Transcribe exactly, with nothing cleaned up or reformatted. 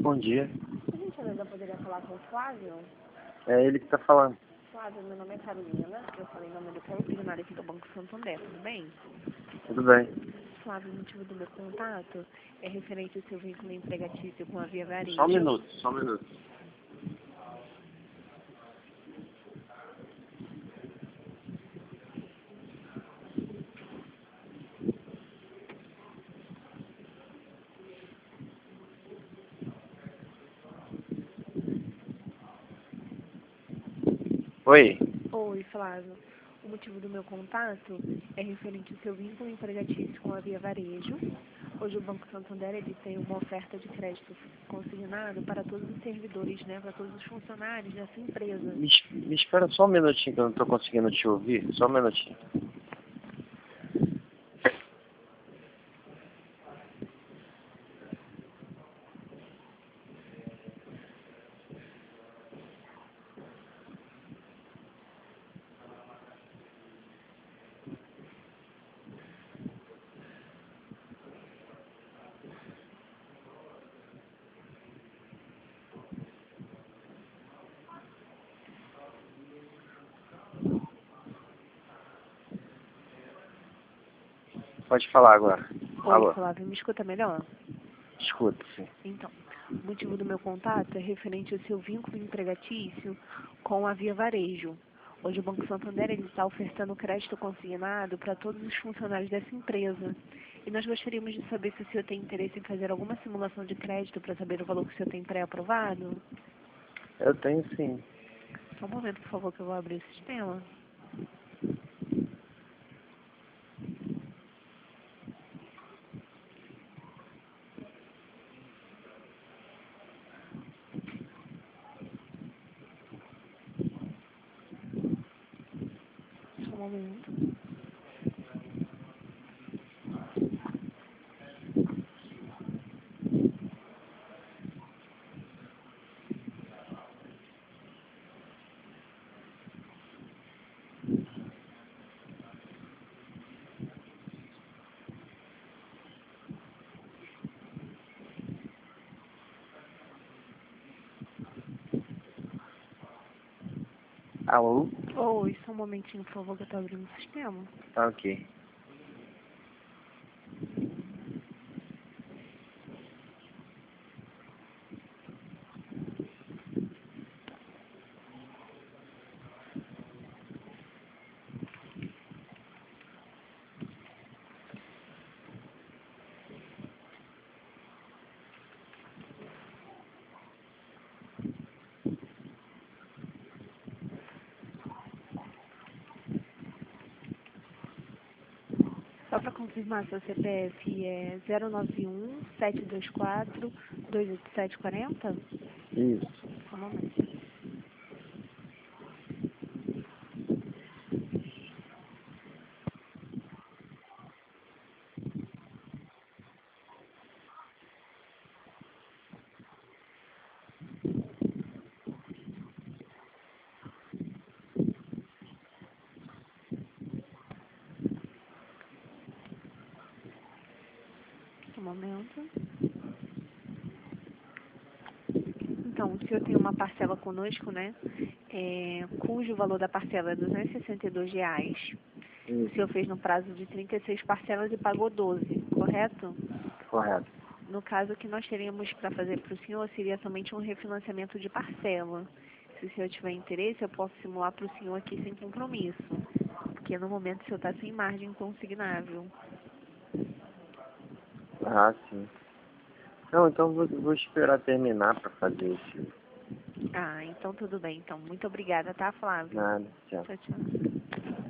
Bom dia. Por gentileza, eu poderia falar com o Flávio? É ele que tá falando. Flávio, meu nome é Carolina, eu falei em nome do Paulo Primário aqui do Banco Santander, tudo bem? Tudo bem. Flávio, o motivo do meu contato é referente ao seu vínculo empregatício com a Via Varejo. Só um minuto, só um minuto. Oi. Oi, Flávio. O motivo do meu contato é referente ao seu vínculo empregatício com a Via Varejo. Hoje o Banco Santander ele tem uma oferta de crédito consignado para todos os servidores, né, para todos os funcionários dessa empresa. Me, es- me espera só um minutinho que eu não tô conseguindo te ouvir. Só um minutinho. Pode falar agora. Oi, Alô. Flávio, me escuta melhor? Escuta, sim. Então, o motivo do meu contato é referente ao seu vínculo empregatício com a Via Varejo. Hoje o Banco Santander ele está ofertando crédito consignado para todos os funcionários dessa empresa. E nós gostaríamos de saber se o senhor tem interesse em fazer alguma simulação de crédito para saber o valor que o senhor tem pré-aprovado. Eu tenho sim. Só um momento, por favor, que eu vou abrir o sistema. Só um momento. Alô? Oi, só um momentinho, por favor, que eu estou abrindo o sistema. Tá ok. Só para confirmar, seu C P F é zero nove um, sete dois quatro, dois oito sete quatro zero? Isso. Só um momento. Só um momento. Então, o senhor tem uma parcela conosco, né? É, cujo valor da parcela é duzentos e sessenta e dois reais. O Isso. senhor fez no prazo de trinta e seis parcelas e pagou doze, correto? Correto. No caso, o que nós teríamos para fazer para o senhor seria somente um refinanciamento de parcela. Se o senhor tiver interesse, eu posso simular para o senhor aqui sem compromisso. Porque no momento o senhor está sem margem consignável. Ah, sim. Não, então vou, vou esperar terminar pra fazer isso. Ah, então tudo bem. Então, muito obrigada, tá, Flávio? Nada. Tchau. Tchau, tchau.